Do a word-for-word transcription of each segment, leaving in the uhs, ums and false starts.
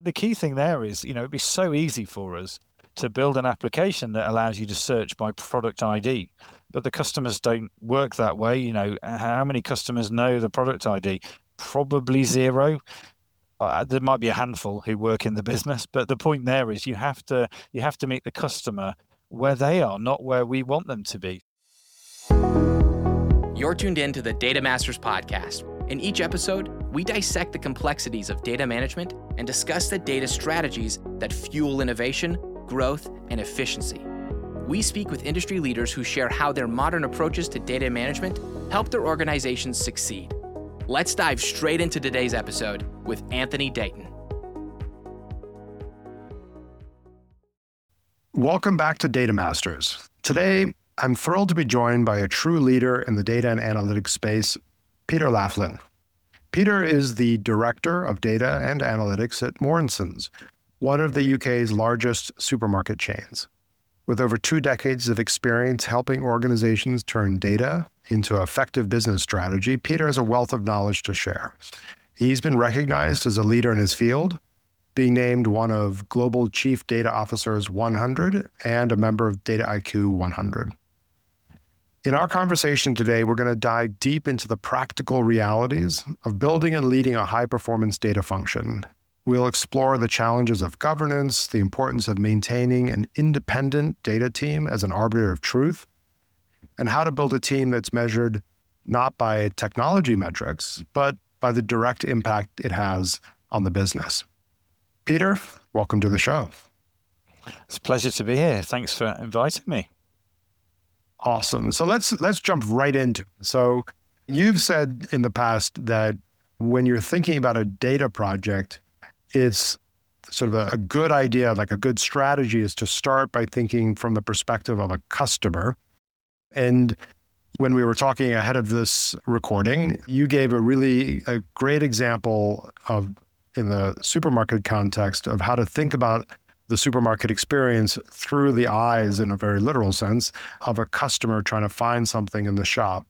The key thing there is, you know, it'd be so easy for us to build an application that allows you to search by product I D, but the customers don't work that way. You know, how many customers know the product I D? Probably zero. Uh, there might be a handful who work in the business, but the point there is you have to you have to meet the customer where they are, not where we want them to be. You're tuned in to the Data Masters podcast. In each episode, we dissect the complexities of data management and discuss the data strategies that fuel innovation, growth, and efficiency. We speak with industry leaders who share how their modern approaches to data management help their organizations succeed. Let's dive straight into today's episode with Anthony Dayton. Welcome back to Data Masters. Today, I'm thrilled to be joined by a true leader in the data and analytics space, Peter Laflin. Peter is the Director of Data and Analytics at Morrisons, one of the U K's largest supermarket chains. With over two decades of experience helping organizations turn data into effective business strategy, Peter has a wealth of knowledge to share. He's been recognized as a leader in his field, being named one of Global Chief Data Officers one hundred and a member of Data I Q one hundred. In our conversation today, we're going to dive deep into the practical realities of building and leading a high-performance data function. We'll explore the challenges of governance, the importance of maintaining an independent data team as an arbiter of truth, and how to build a team that's measured not by technology metrics, but by the direct impact it has on the business. Peter, welcome to the show. It's a pleasure to be here. Thanks for inviting me. Awesome. So let's let's jump right into it. So you've said in the past that when you're thinking about a data project, it's sort of a, a good idea, like a good strategy is to start by thinking from the perspective of a customer. And when we were talking ahead of this recording, you gave a really a great example of, in the supermarket context, of how to think about the supermarket experience through the eyes, in a very literal sense, of a customer trying to find something in the shop.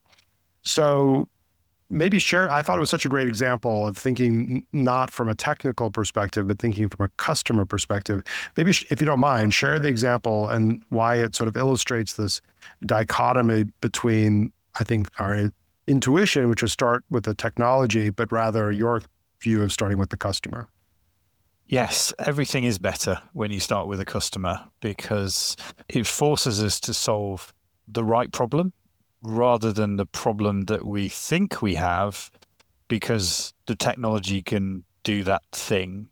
So maybe share, I thought it was such a great example of thinking not from a technical perspective, but thinking from a customer perspective. Maybe if you don't mind, share the example and why it sort of illustrates this dichotomy between, I think, our intuition, which is start with the technology, but rather your view of starting with the customer. Yes, everything is better when you start with a customer because it forces us to solve the right problem rather than the problem that we think we have because the technology can do that thing.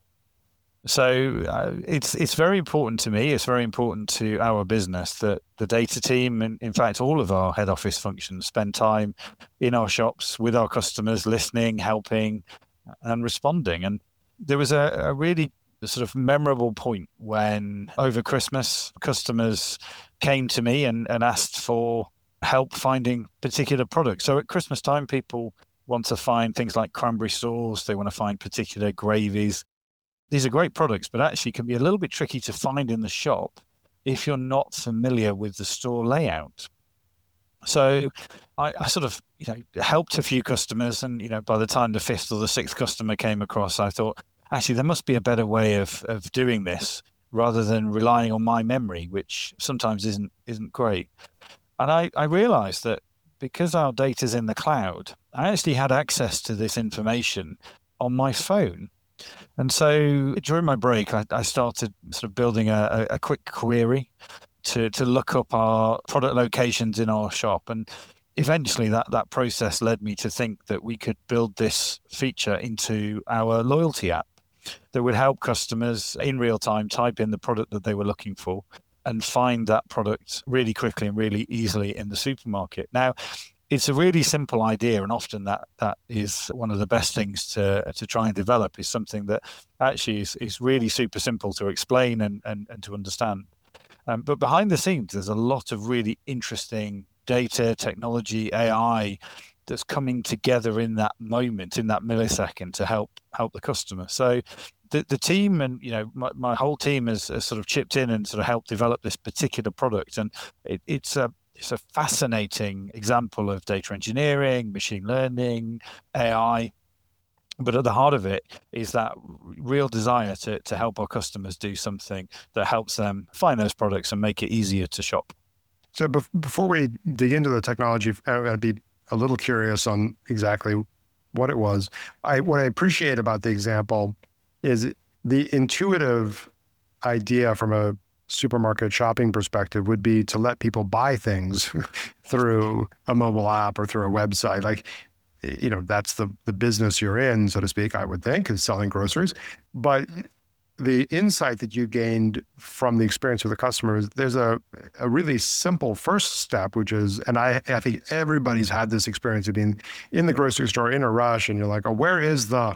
So uh, it's it's very important to me, it's very important to our business that the data team, and in fact all of our head office functions, spend time in our shops with our customers, listening, helping and responding. And there was a, a really sort of memorable point when over Christmas, customers came to me and, and asked for help finding particular products. So at Christmas time, people want to find things like cranberry sauce. They want to find particular gravies. These are great products, but actually can be a little bit tricky to find in the shop if you're not familiar with the store layout. So I, I sort of, you know, helped a few customers, and, you know, by the time the fifth or the sixth customer came across, I thought, actually, there must be a better way of of doing this rather than relying on my memory, which sometimes isn't isn't great. And I, I realized that because our data's in the cloud, I actually had access to this information on my phone. And so during my break, I, I started sort of building a, a quick query to to look up our product locations in our shop. And eventually that, that process led me to think that we could build this feature into our loyalty app that would help customers in real time type in the product that they were looking for and find that product really quickly and really easily in the supermarket. Now, it's a really simple idea, and often that that is one of the best things to to try and develop, is something that actually is, is really super simple to explain and, and, and to understand. Um, but behind the scenes, there's a lot of really interesting data, technology, A I that's coming together in that moment, in that millisecond, to help help the customer. So the the team and, you know, my, my whole team has, has sort of chipped in and sort of helped develop this particular product. And it, it's a it's a fascinating example of data engineering, machine learning, A I. But at the heart of it is that real desire to, to help our customers do something that helps them find those products and make it easier to shop. So be- before we dig into the technology, I'd be a little curious on exactly what it was. I, what I appreciate about the example is the intuitive idea from a supermarket shopping perspective would be to let people buy things through a mobile app or through a website. Like, you know, that's the, the business you're in, so to speak, I would think, is selling groceries. But the insight that you gained from the experience with the customers, there's a, a really simple first step, which is, and I, I think everybody's had this experience of being in the grocery store in a rush, and you're like, oh, where is the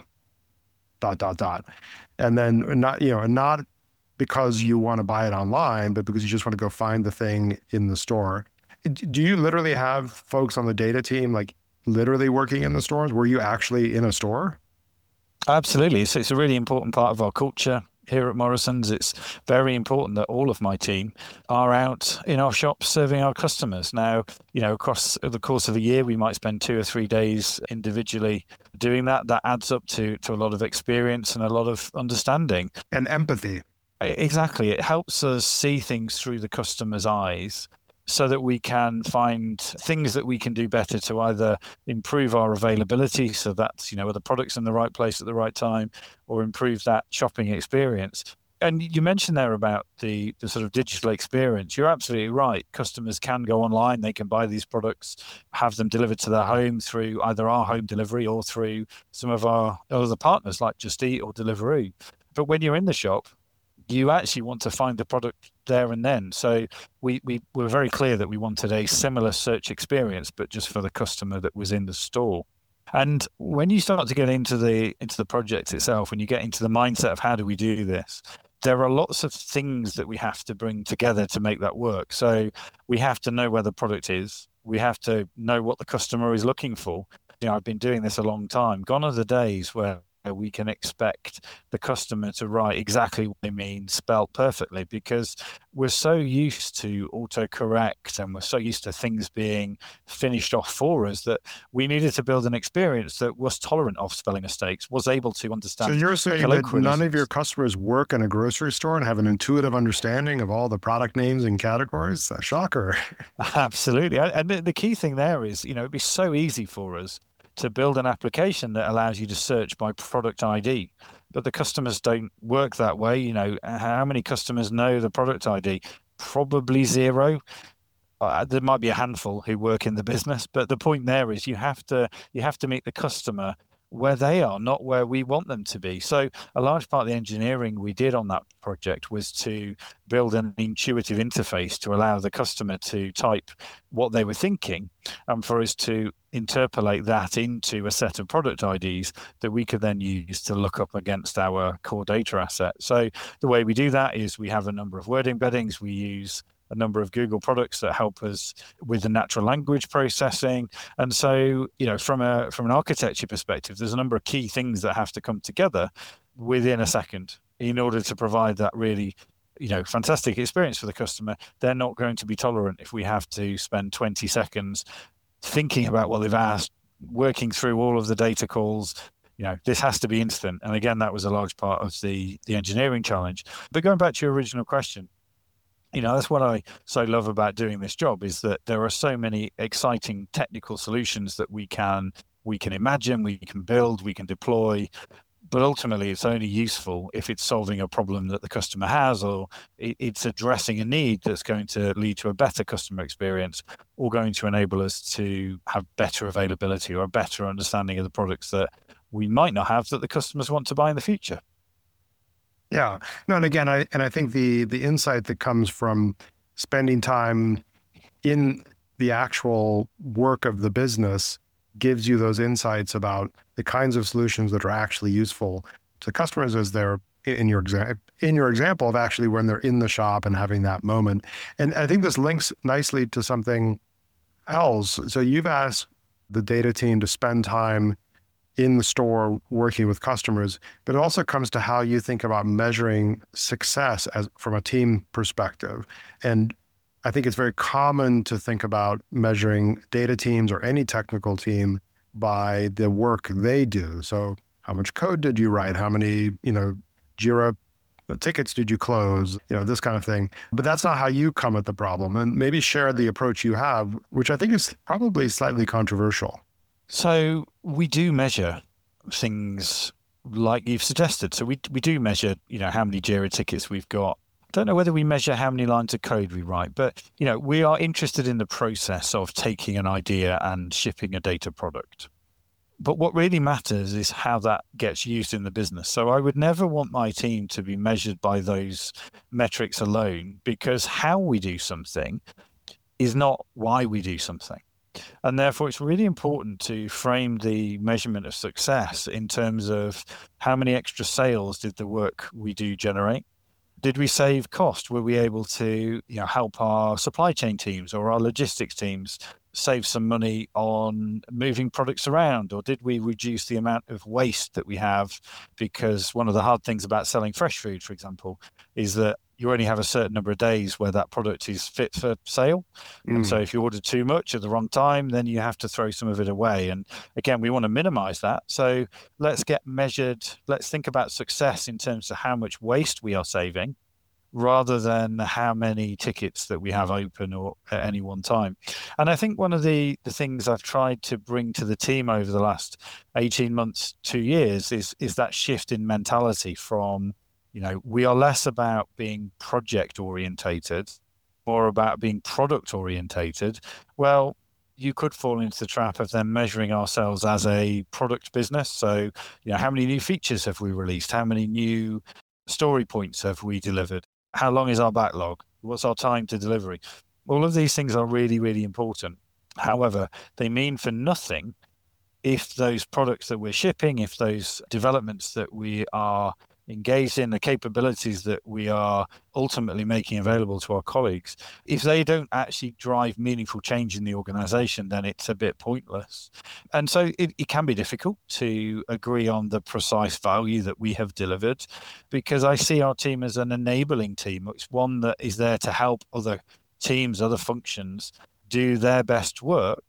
dot, dot, dot? And then not, you know, not because you want to buy it online, but because you just want to go find the thing in the store. Do you literally have folks on the data team, like literally working in the stores? Were you actually in a store? Absolutely. So it's a really important part of our culture here at Morrisons. It's very important that all of my team are out in our shops serving our customers. Now, you know, across the course of a year, we might spend two or three days individually doing that. That adds up to, to a lot of experience and a lot of understanding. And empathy. Exactly. It helps us see things through the customer's eyes so that we can find things that we can do better to either improve our availability, so that's, you know, are the products in the right place at the right time, or improve that shopping experience. And you mentioned there about the, the sort of digital experience. You're absolutely right. Customers can go online, they can buy these products, have them delivered to their home through either our home delivery or through some of our other partners like Just Eat or Deliveroo. But when you're in the shop, you actually want to find the product there and then. So we, we were very clear that we wanted a similar search experience, but just for the customer that was in the store. And when you start to get into the into the project itself, when you get into the mindset of how do we do this, there are lots of things that we have to bring together to make that work. So we have to know where the product is. We have to know what the customer is looking for. You know, I've been doing this a long time. Gone are the days where we can expect the customer to write exactly what they mean, spelled perfectly, because we're so used to autocorrect and we're so used to things being finished off for us that we needed to build an experience that was tolerant of spelling mistakes, was able to understand. So you're saying that none of your customers work in a grocery store and have an intuitive understanding of all the product names and categories? A shocker. Absolutely. And the key thing there is, you know, it'd be so easy for us to build an application that allows you to search by product I D. But the customers don't work that way. You know, how many customers know the product I D? Probably zero. Uh, there might be a handful who work in the business, but the point there is you have to you have to meet the customer where they are, not where we want them to be. So a large part of the engineering we did on that project was to build an intuitive interface to allow the customer to type what they were thinking, and for us to interpolate that into a set of product I Ds that we could then use to look up against our core data asset. So the way we do that is we have a number of word embeddings. We use a number of Google products that help us with the natural language processing. And so, you know, from a from an architecture perspective, there's a number of key things that have to come together within a second in order to provide that really, you know, fantastic experience for the customer. They're not going to be tolerant if we have to spend twenty seconds thinking about what they've asked, working through all of the data calls. You know, this has to be instant. And again, that was a large part of the the engineering challenge. But going back to your original question, you know, that's what I so love about doing this job, is that there are so many exciting technical solutions that we can we can imagine, we can build, we can deploy. But ultimately, it's only useful if it's solving a problem that the customer has, or it's addressing a need that's going to lead to a better customer experience, or going to enable us to have better availability or a better understanding of the products that we might not have that the customers want to buy in the future. Yeah. No, and again, I and I think the the insight that comes from spending time in the actual work of the business gives you those insights about the kinds of solutions that are actually useful to customers as they're in your example, in your example of actually when they're in the shop and having that moment. And I think this links nicely to something else. So you've asked the data team to spend time in the store working with customers, but it also comes to how you think about measuring success as from a team perspective. And I think it's very common to think about measuring data teams or any technical team by the work they do. So How much code did you write? How many, you know, Jira tickets did you close? You know, this kind of thing. But that's not how you come at the problem. And maybe share the approach you have, which I think is probably slightly controversial. So we do measure things like you've suggested. So we we do measure, you know, how many Jira tickets we've got. Don't know whether we measure how many lines of code we write, but, you know, we are interested in the process of taking an idea and shipping a data product. But what really matters is how that gets used in the business. So I would never want my team to be measured by those metrics alone, because how we do something is not why we do something. And therefore, it's really important to frame the measurement of success in terms of how many extra sales did the work we do generate? Did we save cost? Were we able to, you know, help our supply chain teams or our logistics teams save some money on moving products around? Or did we reduce the amount of waste that we have? Because one of the hard things about selling fresh food, for example, is that you only have a certain number of days where that product is fit for sale. Mm. And so if you order too much at the wrong time, then you have to throw some of it away. And again, we want to minimize that. So let's get measured. Let's think about success in terms of how much waste we are saving, rather than how many tickets that we have open or at any one time. And I think one of the, the things I've tried to bring to the team over the last eighteen months, two years, is is that shift in mentality from, you know, we are less about being project orientated, more about being product orientated. Well, you could fall into the trap of then measuring ourselves as a product business. So, you know, how many new features have we released? How many new story points have we delivered? How long is our backlog? What's our time to delivery? All of these things are really, really important. However, they mean for nothing if those products that we're shipping, if those developments that we are engaged in, the capabilities that we are ultimately making available to our colleagues, if they don't actually drive meaningful change in the organization, then it's a bit pointless. And so it, it can be difficult to agree on the precise value that we have delivered, because I see our team as an enabling team. It's one that is there to help other teams, other functions do their best work.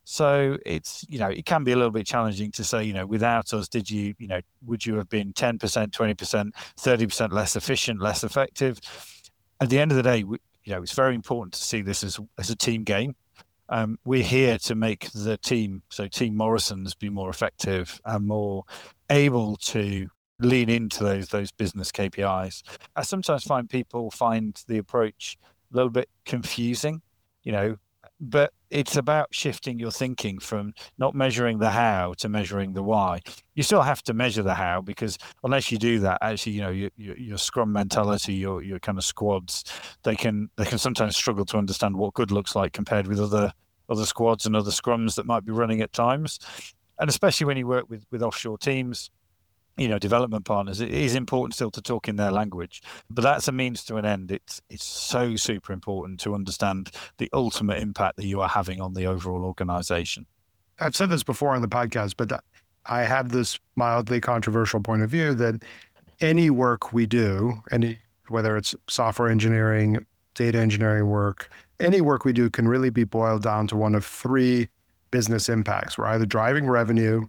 So it's, you know, it can be a little bit challenging to say, you know, without us, did you, you know, would you have been ten percent, twenty percent, thirty percent less efficient, less effective? At the end of the day, we, you know, it's very important to see this as, as a team game. Um, we're here to make the team, so Team Morrisons, be more effective and more able to lean into those those business K P Is. I sometimes find people find the approach a little bit confusing, you know, but it's about shifting your thinking from not measuring the how to measuring the why. You still have to measure the how, because unless you do that, actually, you know, your, your, your scrum mentality, your your kind of squads, they can they can sometimes struggle to understand what good looks like compared with other other squads and other scrums that might be running at times. And especially when you work with with offshore teams, you know, development partners, it is important still to talk in their language, but that's a means to an end. It's it's so super important to understand the ultimate impact that you are having on the overall organization. I've said this before on the podcast, but I have this mildly controversial point of view that any work we do, any whether it's software engineering, data engineering work, any work we do can really be boiled down to one of three business impacts. We're either driving revenue,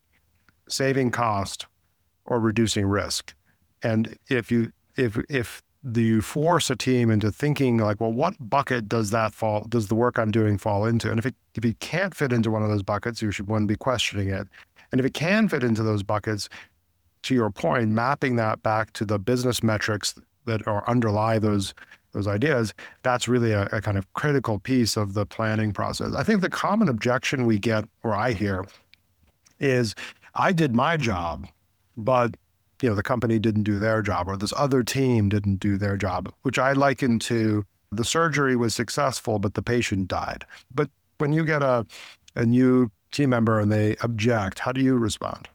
saving cost, or reducing risk. And if you if if you force a team into thinking like, well, what bucket does that fall, does the work I'm doing fall into? And if it if it can't fit into one of those buckets, you should one be questioning it. And if it can fit into those buckets, to your point, mapping that back to the business metrics that are underlie those those ideas, that's really a, a kind of critical piece of the planning process. I think the common objection we get, or I hear, is I did my job, but you know the company didn't do their job, or this other team didn't do their job, which I liken to the surgery was successful, but the patient died. But when you get a, a new team member and they object, how do you respond?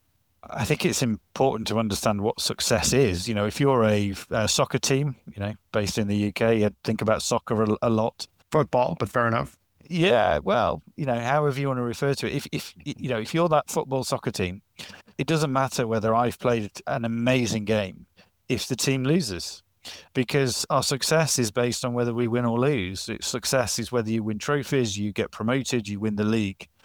I think it's important to understand what success is. You know, if you're a, a soccer team, you know, based in the U K, you think about soccer a, a lot. Football, but fair enough. Yeah, well, you know, however you want to refer to it. If, if you know, if you're that football soccer team, it doesn't matter whether I've played an amazing game if the team loses, because our success is based on whether we win or lose. Success is whether you win trophies, you get promoted, you win the league.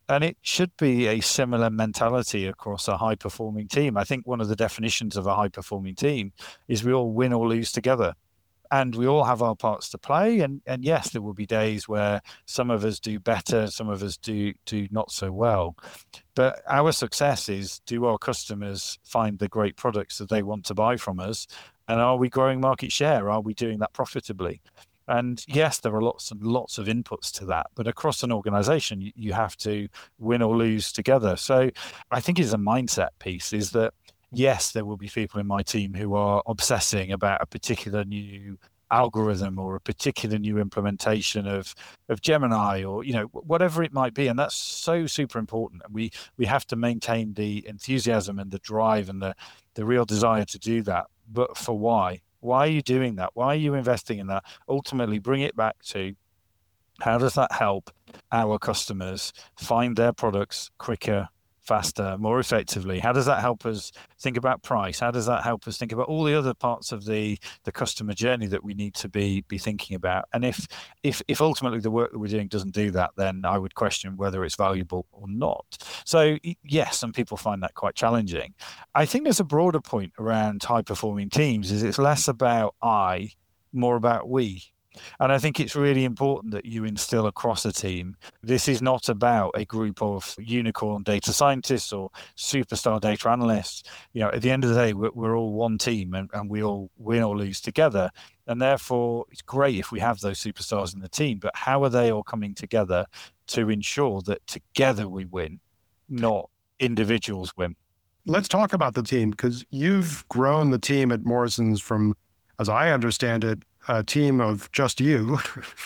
And it should be a similar mentality across a high-performing team. I think one of the definitions of a high-performing team is we all win or lose together. And we all have our parts to play. And, and yes, there will be days where some of us do better, some of us do do not so well. But our success is, do our customers find the great products that they want to buy from us? And are we growing market share? Are we doing that profitably? And yes, there are lots and lots of inputs to that. But across an organization, you, you have to win or lose together. So I think it's a mindset piece, is that yes, there will be people in my team who are obsessing about a particular new algorithm or a particular new implementation of of Gemini, or you know, whatever it might be, and that's so super important. And we we have to maintain the enthusiasm and the drive and the the real desire to do that. But for why? Why are you doing that? Why are you investing in that? Ultimately, bring it back to, how does that help our customers find their products quicker, faster, more effectively? How does that help us think about price? How does that help us think about all the other parts of the the customer journey that we need to be be thinking about? And if if if ultimately the work that we're doing doesn't do that, then I would question whether it's valuable or not. So yes, some people find that quite challenging. I think there's a broader point around high performing teams, is it's less about I, more about we. And I think it's really important that you instill across a team, this is not about a group of unicorn data scientists or superstar data analysts. You know, at the end of the day, we're, we're all one team, and, and we all win or lose together. And therefore, it's great if we have those superstars in the team, but how are they all coming together to ensure that together we win, not individuals win? Let's talk about the team, because you've grown the team at Morrisons from, as I understand it, a team of just you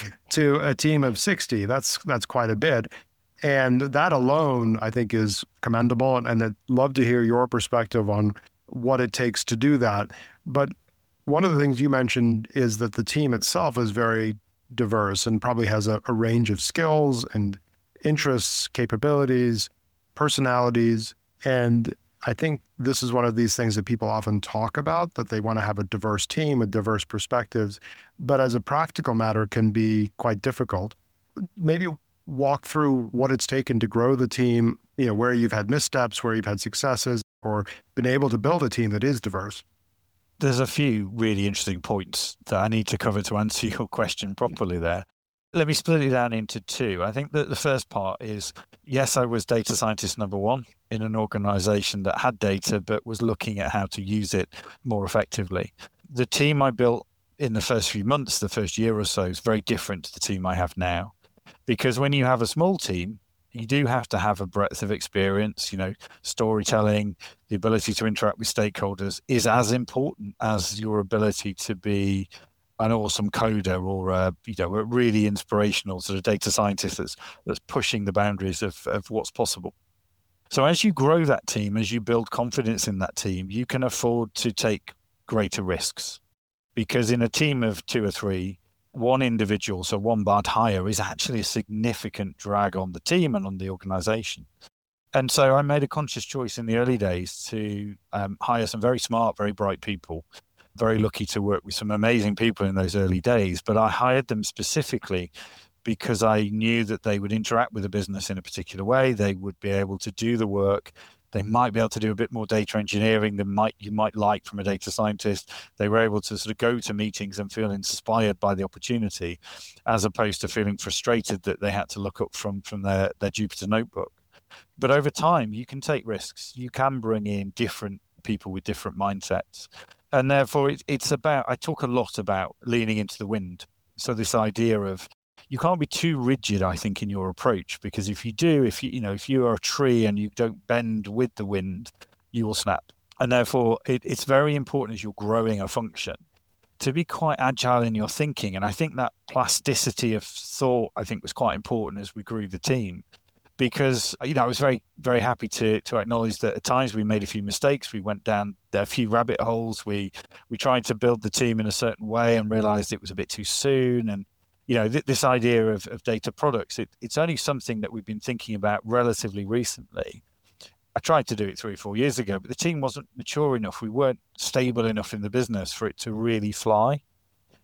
to a team of sixty. That's that's quite a bit. And that alone, I think, is commendable. And, and I'd love to hear your perspective on what it takes to do that. But one of the things you mentioned is that the team itself is very diverse and probably has a, a range of skills and interests, capabilities, personalities. And I think this is one of these things that people often talk about, that they want to have a diverse team with diverse perspectives, but as a practical matter can be quite difficult. Maybe walk through what it's taken to grow the team, you know, where you've had missteps, where you've had successes, or been able to build a team that is diverse. There's a few really interesting points that I need to cover to answer your question properly there. Let me split it down into two. I think that the first part is, yes, I was data scientist number one in an organization that had data, but was looking at how to use it more effectively. The team I built in the first few months, the first year or so, is very different to the team I have now. Because when you have a small team, you do have to have a breadth of experience. You know, storytelling, the ability to interact with stakeholders is as important as your ability to be an awesome coder or a, you know, a really inspirational sort of data scientist that's that's pushing the boundaries of, of what's possible. So as you grow that team, as you build confidence in that team, you can afford to take greater risks. Because in a team of two or three, one individual, so one bad hire, is actually a significant drag on the team and on the organization. And so I made a conscious choice in the early days to um, hire some very smart, very bright people. Very lucky to work with some amazing people in those early days, but I hired them specifically because I knew that they would interact with the business in a particular way. They would be able to do the work. They might be able to do a bit more data engineering than might you might like from a data scientist. They were able to sort of go to meetings and feel inspired by the opportunity, as opposed to feeling frustrated that they had to look up from, from their, their Jupyter notebook. But over time, you can take risks. You can bring in different people with different mindsets. And therefore, it, it's about, I talk a lot about leaning into the wind. So this idea of, you can't be too rigid, I think, in your approach, because if you do, if you, you know, if you are a tree and you don't bend with the wind, you will snap. And therefore, it, it's very important as you're growing a function to be quite agile in your thinking. And I think that plasticity of thought, I think, was quite important as we grew the team. Because, you know, I was very, very happy to to acknowledge that at times we made a few mistakes. We went down a few rabbit holes. We we tried to build the team in a certain way and realized it was a bit too soon. And, you know, th- this idea of, of data products, it, it's only something that we've been thinking about relatively recently. I tried to do it three or four years ago, but the team wasn't mature enough. We weren't stable enough in the business for it to really fly.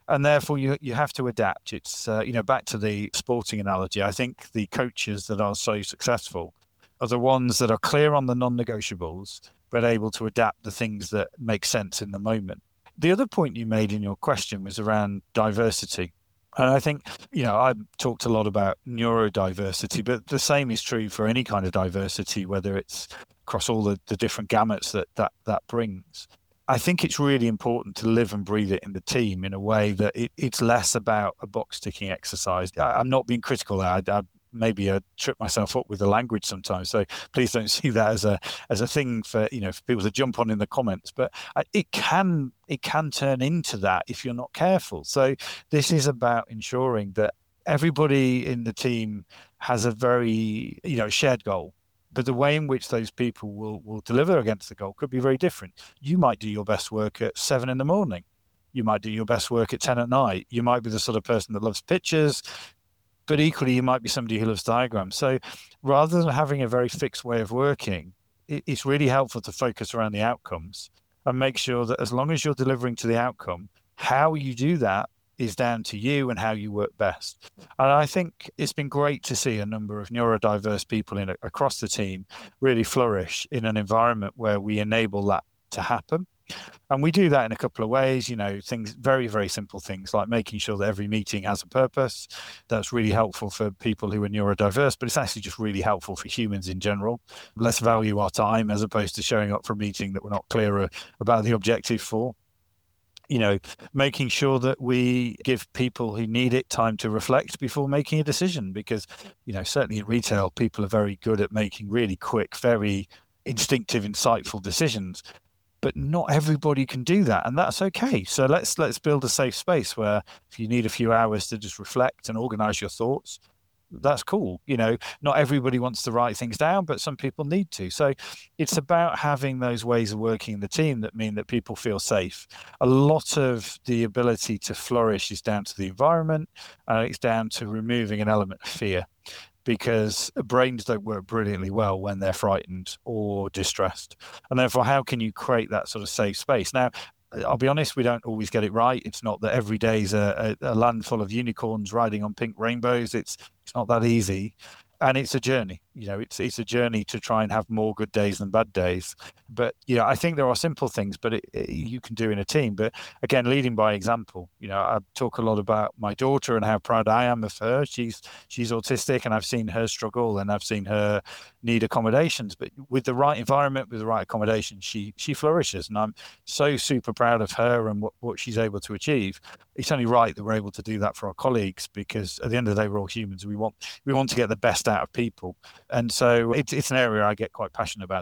And therefore, you you have to adapt. It's, uh, you know, back to the sporting analogy. I think the coaches that are so successful are the ones that are clear on the non-negotiables, but able to adapt the things that make sense in the moment. The other point you made in your question was around diversity. And I think, you know, I've talked a lot about neurodiversity, but the same is true for any kind of diversity, whether it's across all the, the different gamuts that, that that brings. I think it's really important to live and breathe it in the team in a way that it, it's less about a box ticking exercise. I, I'm not being critical. I, I maybe I trip myself up with the language sometimes. So please don't see that as a as a thing for, you know, for people to jump on in the comments. But it can it can turn into that if you're not careful. So this is about ensuring that everybody in the team has a very, you know, shared goal. But the way in which those people will, will deliver against the goal could be very different. You might do your best work at seven in the morning. You might do your best work at ten at night. You might be the sort of person that loves pictures, but equally you might be somebody who loves diagrams. So rather than having a very fixed way of working, it, it's really helpful to focus around the outcomes and make sure that as long as you're delivering to the outcome, how you do that is down to you and how you work best. And I think it's been great to see a number of neurodiverse people in across the team really flourish in an environment where we enable that to happen. And we do that in a couple of ways, you know, things, very, very simple things like making sure that every meeting has a purpose. That's really helpful for people who are neurodiverse, but it's actually just really helpful for humans in general. Let's value our time as opposed to showing up for a meeting that we're not clear about the objective for. You know, making sure that we give people who need it time to reflect before making a decision, because, you know, certainly in retail, people are very good at making really quick, very instinctive, insightful decisions, but not everybody can do that. And that's okay. So let's, let's build a safe space where if you need a few hours to just reflect and organize your thoughts, that's cool. You know, not everybody wants to write things down, but some people need to. So it's about having those ways of working in the team that mean that people feel safe. A lot of the ability to flourish is down to the environment. Uh, it's down to removing an element of fear, because brains don't work brilliantly well when they're frightened or distressed. And therefore, how can you create that sort of safe space? Now, I'll be honest, we don't always get it right. It's not that every day is a, a, a land full of unicorns riding on pink rainbows. It's it's not that easy. And it's a journey. You know, it's it's a journey to try and have more good days than bad days. But, you know, I think there are simple things, but it, it, you can do in a team. But again, leading by example. You know, I talk a lot about my daughter and how proud I am of her. She's she's autistic, and I've seen her struggle, and I've seen her need accommodations. But with the right environment, with the right accommodations, she she flourishes. And I'm so super proud of her and what, what she's able to achieve. It's only right that we're able to do that for our colleagues, because at the end of the day, we're all humans. We want we want to get the best out of people. And so it's, it's an area I get quite passionate about.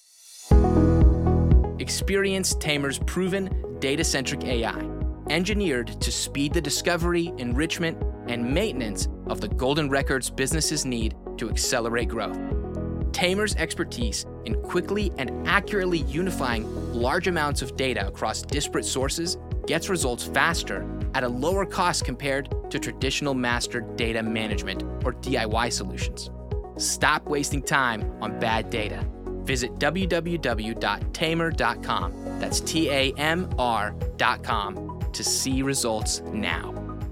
Experience Tamer's proven data-centric A I, engineered to speed the discovery, enrichment, and maintenance of the golden records businesses need to accelerate growth. Tamer's expertise in quickly and accurately unifying large amounts of data across disparate sources gets results faster at a lower cost compared to traditional master data management or D I Y solutions. Stop wasting time on bad data. Visit w w w dot tamer dot com. That's T A M R dot com to see results now.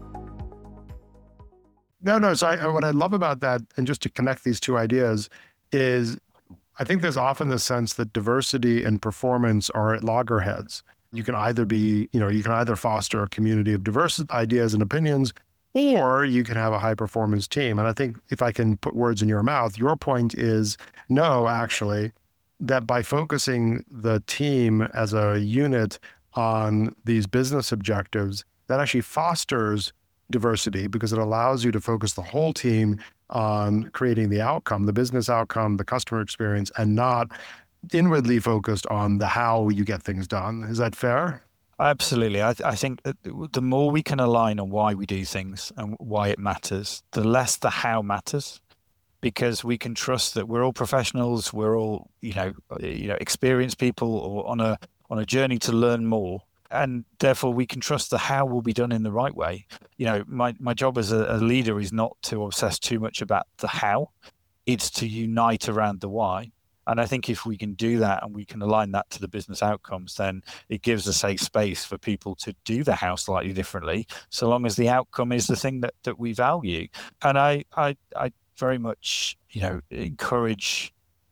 No, no. So I, what I love about that, and just to connect these two ideas, is I think there's often the sense that diversity and performance are at loggerheads. You can either be, you know, you can either foster a community of diverse ideas and opinions, or you can have a high performance team. And I think if I can put words in your mouth, your point is no, actually, that by focusing the team as a unit on these business objectives, that actually fosters diversity, because it allows you to focus the whole team on creating the outcome, the business outcome, the customer experience, and not inwardly focused on the how you get things done. Is that fair? Absolutely. I, I think that the more we can align on why we do things and why it matters, the less the how matters, because we can trust that we're all professionals, we're all, you know, you know, experienced people, or on a on a journey to learn more, and therefore we can trust the how will be done in the right way. You know, my my job as a, a leader is not to obsess too much about the how; it's to unite around the why. And I think if we can do that and we can align that to the business outcomes, then it gives a safe space for people to do the how slightly differently, so long as the outcome is the thing that, that we value. And I, I, I very much, you know, encourage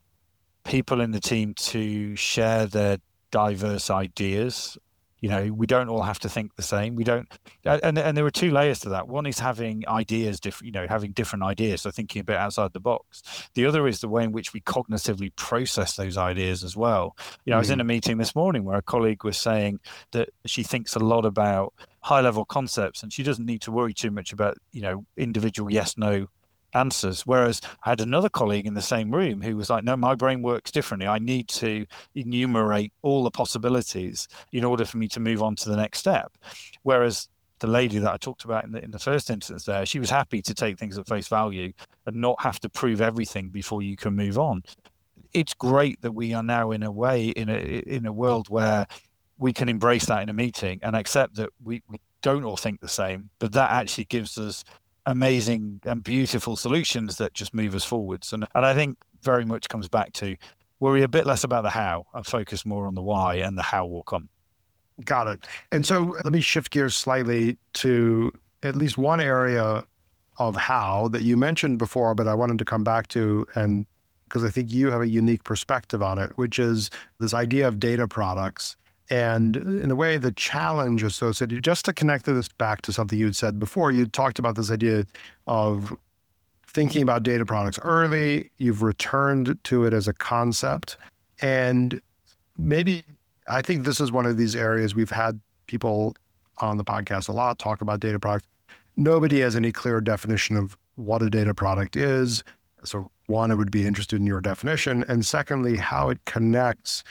people in the team to share their diverse ideas. You know, we don't all have to think the same. We don't, and and there are two layers to that. One is having ideas, different, you know, having different ideas, so thinking a bit outside the box. The other is the way in which we cognitively process those ideas as well. You know, mm-hmm. I was in a meeting this morning where a colleague was saying that she thinks a lot about high-level concepts, and she doesn't need to worry too much about, you know, individual yes/no answers. Whereas I had another colleague in the same room who was like, no, my brain works differently. I need to enumerate all the possibilities in order for me to move on to the next step. Whereas the lady that I talked about in the, in the first instance there, she was happy to take things at face value and not have to prove everything before you can move on. It's great that we are now in a way, in a, in a world where we can embrace that in a meeting and accept that we, we don't all think the same, but that actually gives us amazing and beautiful solutions that just move us forwards. And and I think very much comes back to worry a bit less about the how and focus more on the why, and the how will come. Got it. And so let me shift gears slightly to at least one area of how that you mentioned before, but I wanted to come back to, and because I think you have a unique perspective on it, which is this idea of data products. And in a way, the challenge associated, just to connect this back to something you'd said before, you talked about this idea of thinking about data products early. You've returned to it as a concept. And maybe, I think this is one of these areas we've had people on the podcast a lot talk about data products. Nobody has any clear definition of what a data product is. So one, I would be interested in your definition. And secondly, how it connects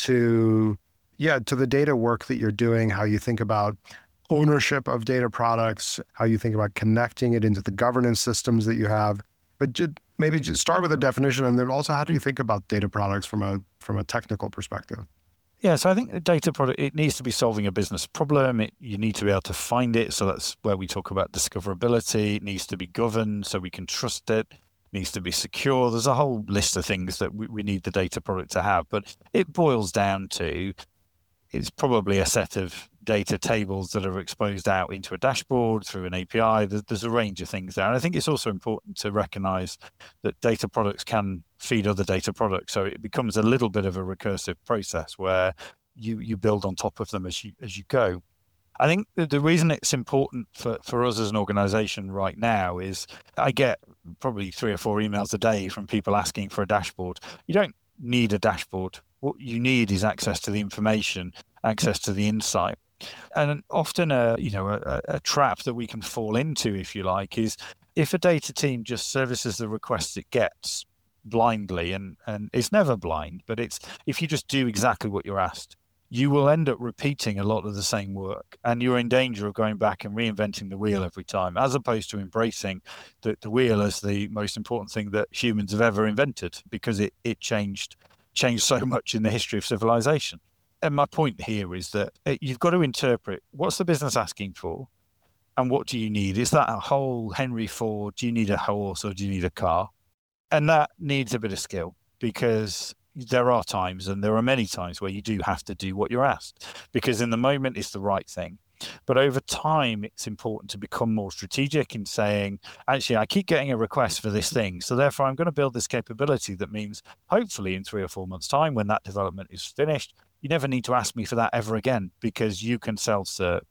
to Yeah, to the data work that you're doing, how you think about ownership of data products, how you think about connecting it into the governance systems that you have. But just, maybe just start with a definition, and then also how do you think about data products from a from a technical perspective? Yeah, so I think the data product, it needs to be solving a business problem. It, you need to be able to find it. So that's where we talk about discoverability. It needs to be governed so we can trust it. It needs to be secure. There's a whole list of things that we, we need the data product to have. But it boils down to, it's probably a set of data tables that are exposed out into a dashboard through an A P I. There's a range of things there. And I think it's also important to recognize that data products can feed other data products. So it becomes a little bit of a recursive process where you, you build on top of them as you, as you go. I think the reason it's important for, for us as an organization right now is I get probably three or four emails a day from people asking for a dashboard. You don't need a dashboard. What you need is access to the information, access to the insight. And often a, you know, a, a trap that we can fall into, if you like, is if a data team just services the requests it gets blindly, and, and it's never blind, but it's if you just do exactly what you're asked, you will end up repeating a lot of the same work, and you're in danger of going back and reinventing the wheel every time, as opposed to embracing the, the wheel as the most important thing that humans have ever invented, because it, it changed changed so much in the history of civilization. And my point here is that you've got to interpret what's the business asking for and what do you need? Is that a whole Henry Ford? Do you need a horse or do you need a car? And that needs a bit of skill, because there are times, and there are many times, where you do have to do what you're asked, because in the moment it's the right thing. But over time, it's important to become more strategic in saying, actually, I keep getting a request for this thing, so therefore I'm going to build this capability that means hopefully in three or four months' time, when that development is finished, you never need to ask me for that ever again, because you can self-serve.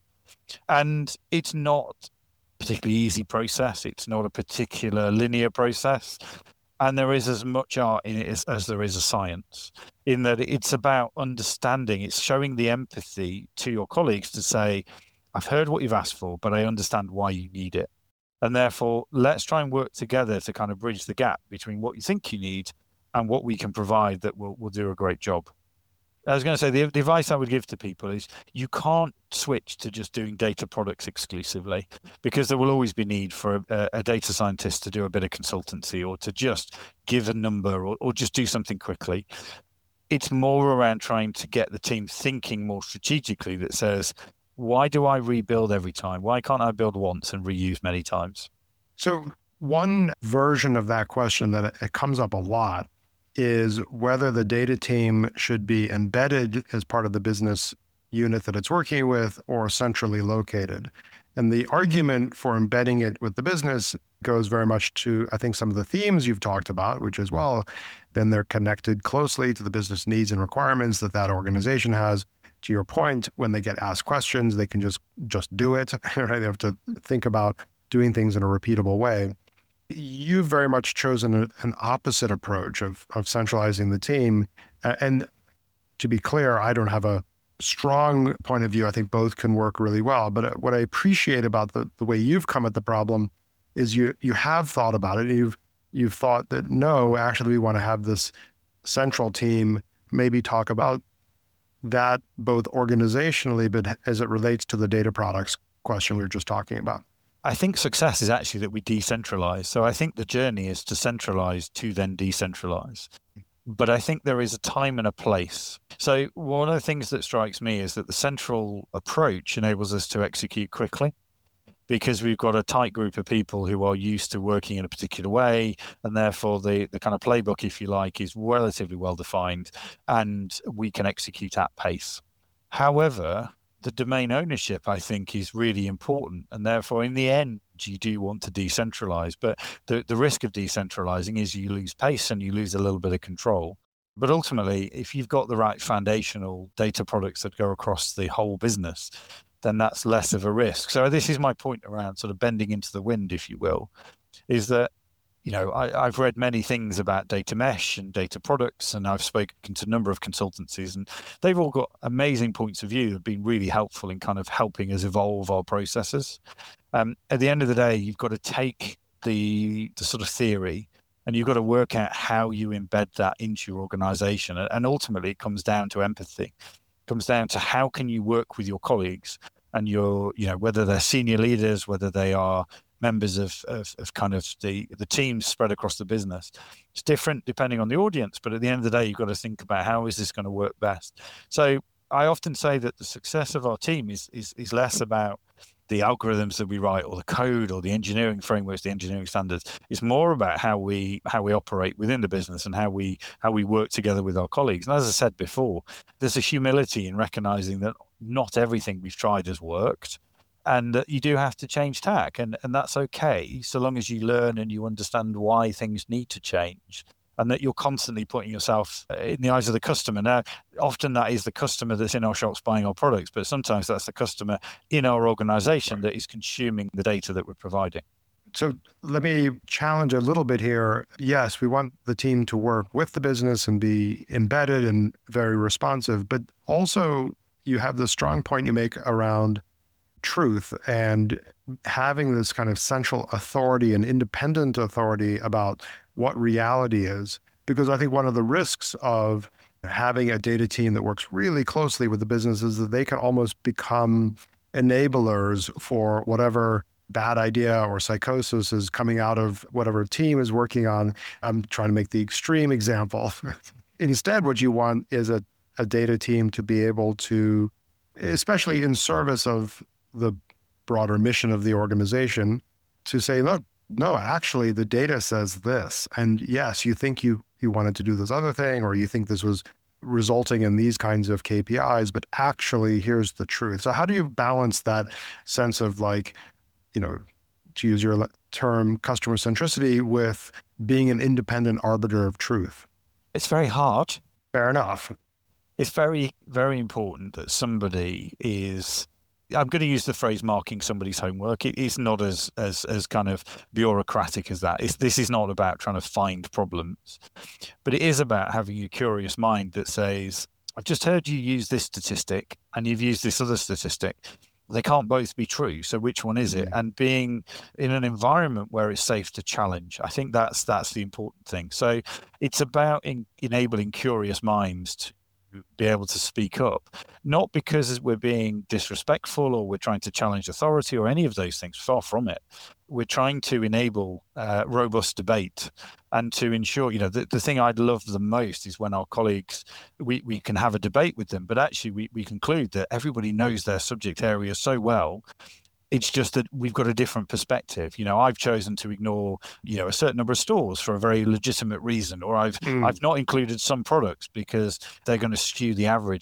And it's not a particularly easy process. It's not a particular linear process. And there is as much art in it as, as there is a science, in that it's about understanding. It's showing the empathy to your colleagues to say, I've heard what you've asked for, but I understand why you need it. And therefore, let's try and work together to kind of bridge the gap between what you think you need and what we can provide that will, will do a great job. I was going to say, the, the advice I would give to people is you can't switch to just doing data products exclusively, because there will always be need for a, a data scientist to do a bit of consultancy, or to just give a number, or, or just do something quickly. It's more around trying to get the team thinking more strategically, that says, why do I rebuild every time? Why can't I build once and reuse many times? So one version of that question that it comes up a lot is whether the data team should be embedded as part of the business unit that it's working with or centrally located. And the argument for embedding it with the business goes very much to, I think, some of the themes you've talked about, which is, well, then they're connected closely to the business needs and requirements that that organization has. To your point, when they get asked questions, they can just just do it, right? They have to think about doing things in a repeatable way. You've very much chosen a, an opposite approach of, of centralizing the team. And to be clear, I don't have a strong point of view. I think both can work really well. But what I appreciate about the, the way you've come at the problem is you you have thought about it. You've you've thought that, no, actually, we want to have this central team maybe talk about that both organizationally, but as it relates to the data products question we were just talking about. I think success is actually that we decentralize. So I think the journey is to centralize to then decentralize. But I think there is a time and a place. So one of the things that strikes me is that the central approach enables us to execute quickly, because we've got a tight group of people who are used to working in a particular way, and therefore the, the kind of playbook, if you like, is relatively well defined, and we can execute at pace. However, the domain ownership, I think, is really important, and therefore in the end you do want to decentralize, but the, the risk of decentralizing is you lose pace and you lose a little bit of control. But ultimately, if you've got the right foundational data products that go across the whole business, then that's less of a risk. So this is my point around sort of bending into the wind, if you will, is that, you know, I, I've read many things about data mesh and data products, and I've spoken to a number of consultancies, and they've all got amazing points of view that have been really helpful in kind of helping us evolve our processes. Um, at the end of the day, you've got to take the, the sort of theory, and you've got to work out how you embed that into your organization. And ultimately, it comes down to empathy. Comes down to how can you work with your colleagues and your, you know, whether they're senior leaders, whether they are members of, of, of kind of the, the teams spread across the business. It's different depending on the audience, but at the end of the day, you've got to think about how is this going to work best. So I often say that the success of our team is is, is less about the algorithms that we write or the code or the engineering frameworks, the engineering standards. It's more about how we how we operate within the business and how we how we work together with our colleagues. And as I said before, there's a humility in recognizing that not everything we've tried has worked, and that you do have to change tack, and, and that's okay, so long as you learn and you understand why things need to change, and that you're constantly putting yourself in the eyes of the customer. Now, often that is the customer that's in our shops buying our products, but sometimes that's the customer in our organization that is consuming the data that we're providing. So let me challenge a little bit here. Yes, we want the team to work with the business and be embedded and very responsive, but also you have the strong point you make around truth and having this kind of central authority and independent authority about what reality is. Because I think one of the risks of having a data team that works really closely with the business is that they can almost become enablers for whatever bad idea or psychosis is coming out of whatever team is working on. I'm trying to make the extreme example. Instead, what you want is a, a data team to be able to, especially in service of the broader mission of the organization, to say, look, no, actually the data says this. And yes, you think you, you wanted to do this other thing, or you think this was resulting in these kinds of K P Is, but actually here's the truth. So how do you balance that sense of, like, you know, to use your term, customer centricity, with being an independent arbiter of truth? It's very hard. Fair enough. It's very, very important that somebody is, I'm going to use the phrase marking somebody's homework. It is not as as as kind of bureaucratic as that. It's, this is not about trying to find problems, but it is about having a curious mind that says, I've just heard you use this statistic and you've used this other statistic. They can't both be true. So which one is it? And being in an environment where it's safe to challenge, I think that's that's the important thing. So it's about in, enabling curious minds to be able to speak up, not because we're being disrespectful or we're trying to challenge authority or any of those things, far from it. We're trying to enable uh, robust debate and to ensure, you know, the, the thing I'd love the most is when our colleagues, we, we can have a debate with them, but actually we, we conclude that everybody knows their subject area so well It's just that we've got a different perspective. You know, I've chosen to ignore, you know, a certain number of stores for a very legitimate reason, or I've mm. I've not included some products because they're going to skew the average.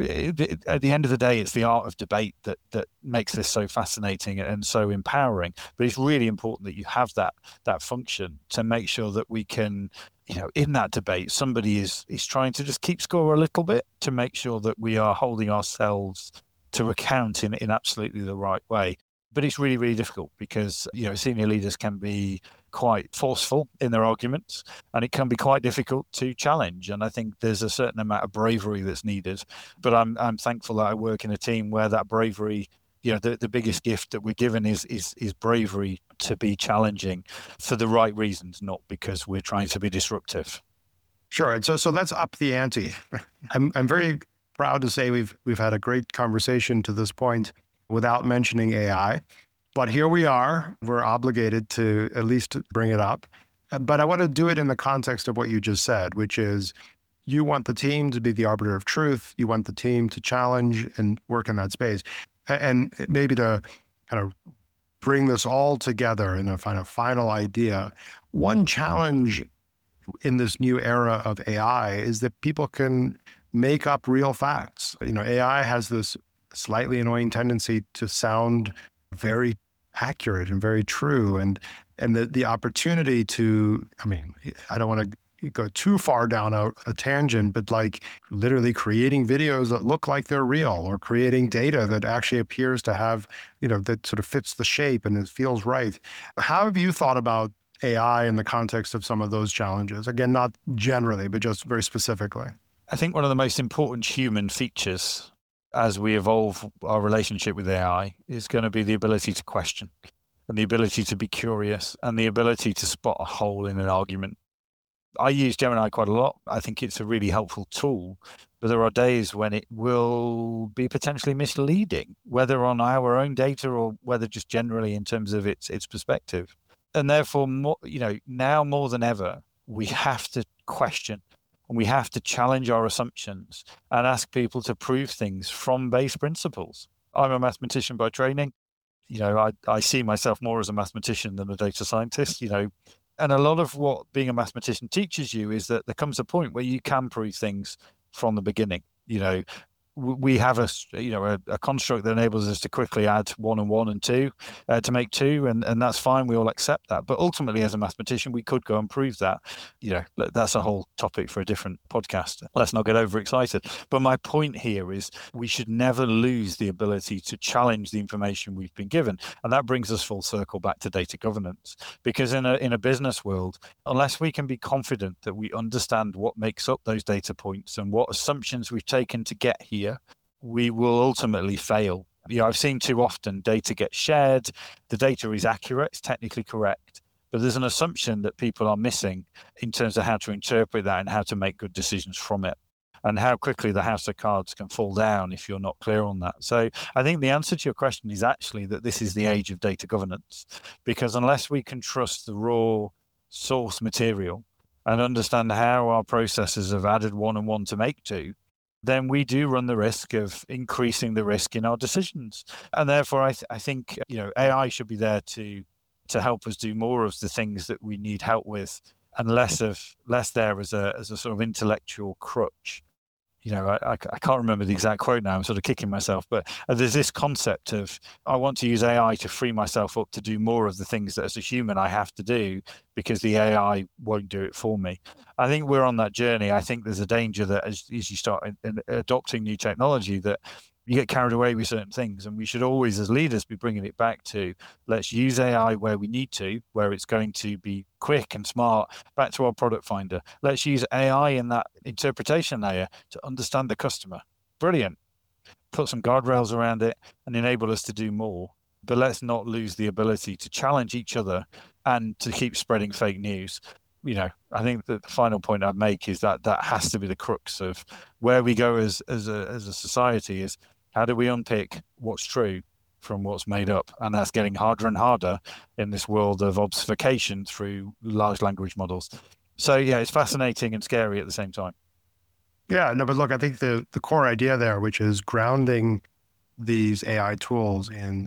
At the end of the day, it's the art of debate that that makes this so fascinating and so empowering. But it's really important that you have that that function to make sure that we can, you know, in that debate, somebody is is trying to just keep score a little bit to make sure that we are holding ourselves to account in in absolutely the right way. But it's really, really difficult because, you know, senior leaders can be quite forceful in their arguments, and it can be quite difficult to challenge. And I think there's a certain amount of bravery that's needed. But I'm I'm thankful that I work in a team where that bravery, you know, the, the biggest gift that we're given is is is bravery to be challenging for the right reasons, not because we're trying to be disruptive. Sure. And so so let's up the ante. I'm I'm very proud to say we've we've had a great conversation to this point without mentioning A I. But here we are, we're obligated to at least bring it up. But I want to do it in the context of what you just said, which is you want the team to be the arbiter of truth. You want the team to challenge and work in that space. And maybe to kind of bring this all together in a kind of final idea, one challenge in this new era of A I is that people can make up real facts. You know, A I has this slightly annoying tendency to sound very accurate and very true. And and the, the opportunity to, I mean, I don't want to go too far down a, a tangent, but like literally creating videos that look like they're real, or creating data that actually appears to have, you know, that sort of fits the shape and it feels right. How have you thought about A I in the context of some of those challenges? Again, not generally, but just very specifically. I think one of the most important human features as we evolve our relationship with A I is going to be the ability to question, and the ability to be curious, and the ability to spot a hole in an argument. I use Gemini quite a lot. I think it's a really helpful tool, but there are days when it will be potentially misleading, whether on our own data or whether just generally in terms of its its perspective. And therefore, more, you know, now more than ever, we have to question. And we have to challenge our assumptions and ask people to prove things from base principles. I'm a mathematician by training. You know, I, I see myself more as a mathematician than a data scientist, you know. And a lot of what being a mathematician teaches you is that there comes a point where you can prove things from the beginning. You know, we have a, you know, a, a construct that enables us to quickly add one and one and two uh, to make two, and, and that's fine. We all accept that. But ultimately, as a mathematician, we could go and prove that. You know, that's a whole topic for a different podcast. Let's not get overexcited. But my point here is we should never lose the ability to challenge the information we've been given. And that brings us full circle back to data governance. Because in a in a business world, unless we can be confident that we understand what makes up those data points and what assumptions we've taken to get here, we will ultimately fail. You know, I've seen too often data get shared, the data is accurate, it's technically correct, but there's an assumption that people are missing in terms of how to interpret that and how to make good decisions from it, and how quickly the house of cards can fall down if you're not clear on that. So I think the answer to your question is actually that this is the age of data governance, because unless we can trust the raw source material and understand how our processes have added one and one to make two, then we do run the risk of increasing the risk in our decisions. And therefore, I, th- I think, you know, A I should be there to to help us do more of the things that we need help with, and less of less there as a as a sort of intellectual crutch. You know, I, I, I can't remember the exact quote now. I'm sort of kicking myself, but there's this concept of I want to use A I to free myself up to do more of the things that as a human I have to do because the A I won't do it for me. I think we're on that journey. I think there's a danger that as, as you start in, in adopting new technology, that you get carried away with certain things, and we should always, as leaders, be bringing it back to let's use A I where we need to, where it's going to be quick and smart. Back to our product finder. Let's use A I in that interpretation layer to understand the customer. Brilliant. Put some guardrails around it and enable us to do more. But let's not lose the ability to challenge each other and to keep spreading fake news. You know, I think that the final point I'd make is that that has to be the crux of where we go as as a as a society is how do we unpick what's true from what's made up? And that's getting harder and harder in this world of obfuscation through large language models. So yeah, it's fascinating and scary at the same time. Yeah, no, but look, I think the the core idea there, which is grounding these A I tools in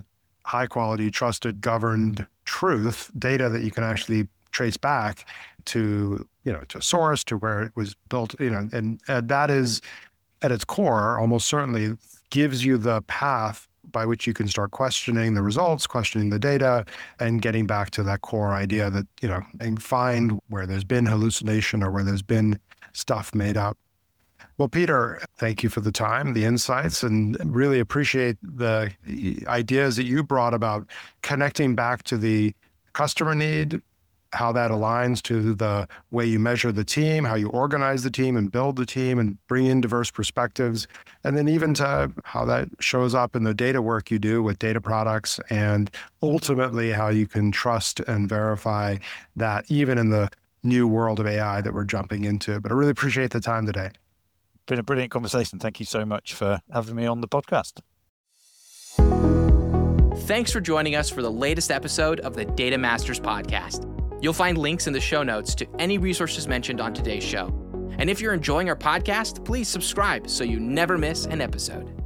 high quality, trusted, governed truth, data that you can actually trace back to, you know, to source, to where it was built, you know, and, and that is at its core, almost certainly gives you the path by which you can start questioning the results, questioning the data, and getting back to that core idea that, you know, and find where there's been hallucination or where there's been stuff made up. Well, Peter, thank you for the time, the insights, and really appreciate the ideas that you brought about connecting back to the customer need, how that aligns to the way you measure the team, how you organize the team and build the team and bring in diverse perspectives, and then even to how that shows up in the data work you do with data products, and ultimately how you can trust and verify that even in the new world of A I that we're jumping into. But I really appreciate the time today. Been a brilliant conversation. Thank you so much for having me on the podcast. Thanks for joining us for the latest episode of the Data Masters podcast. You'll find links in the show notes to any resources mentioned on today's show. And if you're enjoying our podcast, please subscribe so you never miss an episode.